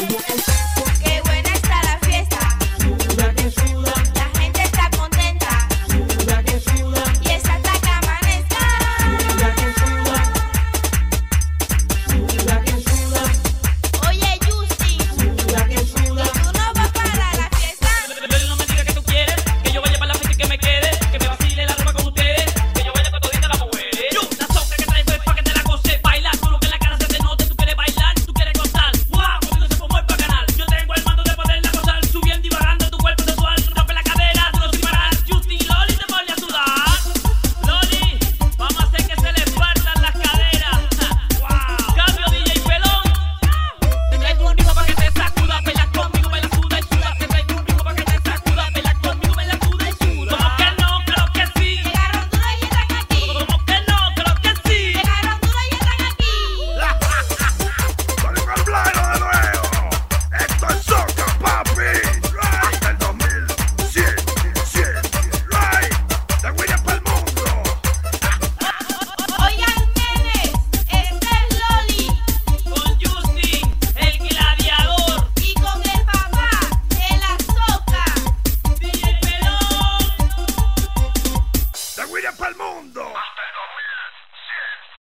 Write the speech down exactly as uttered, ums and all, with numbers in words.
Qué buena está la fiesta. Suda que suda, La gente está contenta. suda que suda, Y esa hasta que amanezca. suda que suda, suda que suda, Oye, Justin, suda que suda. ¿tú no vas para la fiesta? Loli, no me digas que tú quieres, que yo vaya para la fiesta y que me quede, que me vacile la ropa con ustedes, que yo vaya para todita la mujeres. Yo, la soca que traigo es pa' que te la goce, baila, solo que en la cara se te note, tú quieres bailar, tú quieres gozar. Wow, conmigo se formó el bacanal, yo tengo el mando de poderla gozar, subiendo y bajando tu cuerpo sensual, rompe la cadera, tú no sin parar. Justin y Loli te pone a sudar. Loli, vamos a hacer que se le partan las caderas. Wow, cambio D J Pelón. Te traigo un ritmo pa' que te sacuda, baila conmigo, baila, suda y suda. Te traigo un ritmo pa' que te sacuda, baila conmigo, baila, suda y suda. ¿Cómo que no? Creo que sí. Llegaron duro y están aquí. ¿Cómo que no? Creo que sí. Llegaron duro y están aquí. Salen al plano de nuevo. Esto es soca, papi. Hasta el dos mil cien, cien, right. De William pa'l mundo. Oigan, nenes, este es Loli. Con Justin, el gladiador. Y con el papá de la soca. D J Pelón. De William pa'l mundo.